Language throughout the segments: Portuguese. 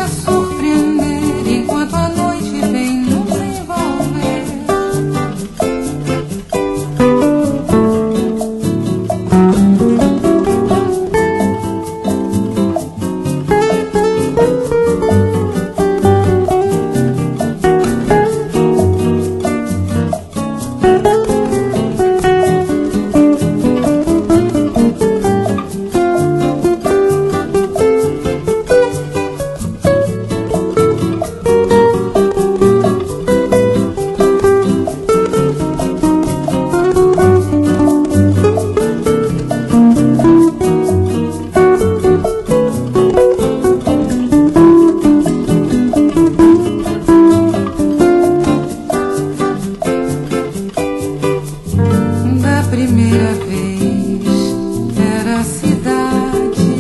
deixa surpreender enquanto a noite vem nos envolver. Primeira vez era a cidade,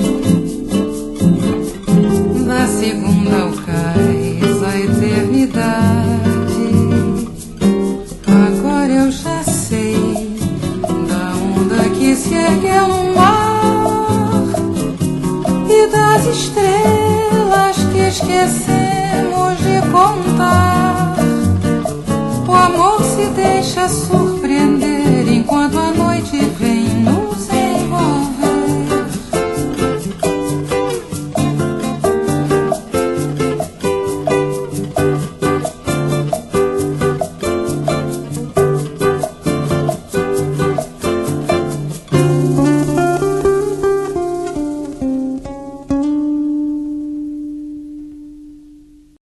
da segunda ao cais a eternidade. Agora eu já sei da onda que se ergueu no mar e das estrelas que esquecemos de contar. O amor se deixa surpreender